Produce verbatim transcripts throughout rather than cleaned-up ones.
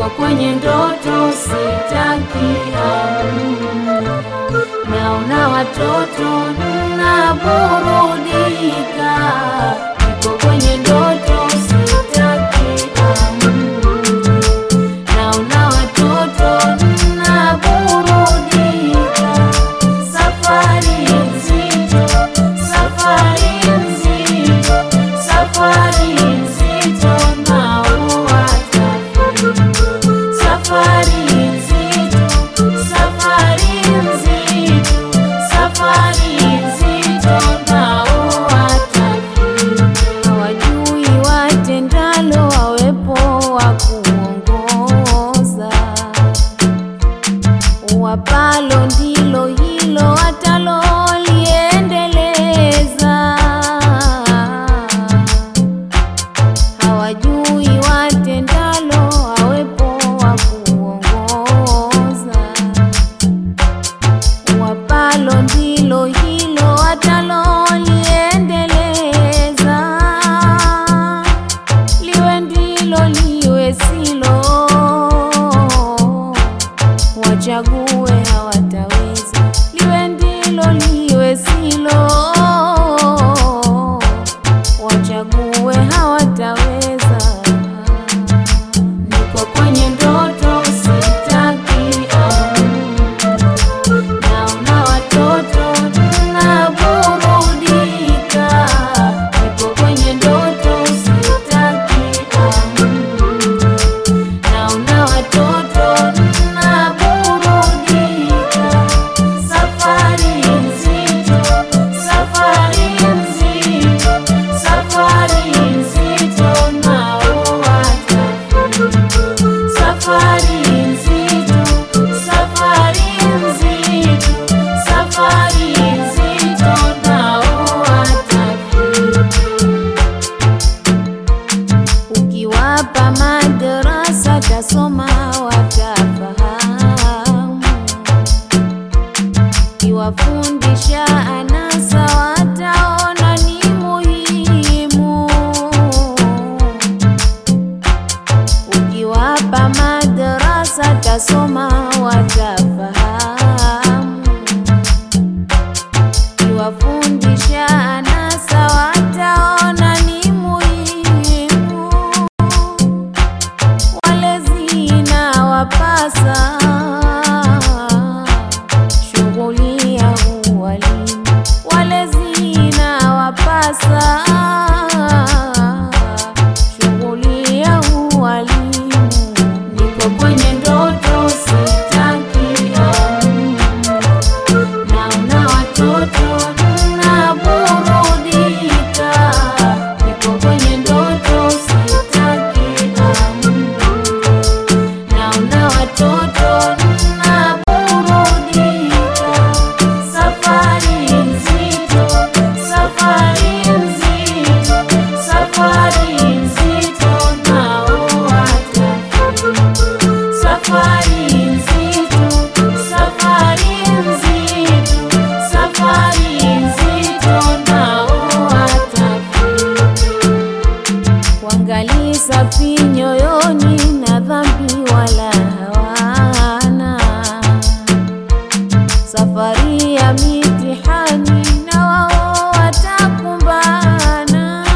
niko kwenye ndoto sitaki amani. Naona watoto na burudika, niko kwenye ndoto sitaki amani. Naona watoto na burudika, safari nzito, safari nzito, safari nzito na uwatafika. Safari nzito, safari nzito, safari nzito na uwatafika. Hawajui watendalo, wawepo wa kuongoza. Wapalo ndilo hilo wataloliendeleza. Hawajui watendalo, wawepo wa kuongoza. Wapalo ndilo hilo wataloliendeleza. Liwe ndilo liwe silo, wachague hawataweza. Liwe ndilo liwe silo, wachague hawataweza. Niko kwenye ndoto sitaki amani. Naona watoto na burudika, niko kwenye ndoto sitaki amani. Naona watoto na burudika, safari nzito, safari nzito, safari nzito na uwatafika. Safari nzito, safari nzito, safari nzito na uwatafika. Ukiwapa madarasa tasoma watafahamu. Ukiwafundisha anasa wataona ni muhimu. Ukiwapa madarasa tasoma watafahamu. Ukiwafundisha anasa wataona ni muhimu. Walezi na wapasa shughuli ya ualimu. Walezi na wapasa shughuli ya ualimu. Niko kwenye ndoto sitaki amani. Naona watoto na burudika, niko kwenye ndoto sitaki amani. Naona watoto na burudika, safari nzito, safari nzito, safari nzito na uwatafika. Safari nzito, safari nzito, safari nzito na uwatafika. Wangali safi nyoyoni na dhambi wala hawana. Safari ya mitihani na wao watakumbana.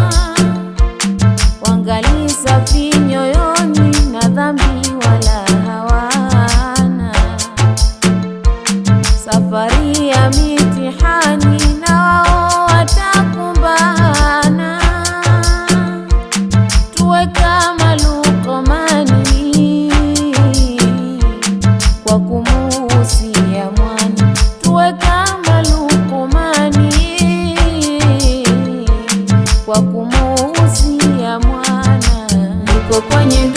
Wangali safi nyoyoni na dhambi wala hawana. Safari ya mitihani na wao watakumbana. Tuwe kama Luqmani kwa kumuhusia mwana. Tuwe kama Luqmani kwa kumuhusia mwana. Niko kwenye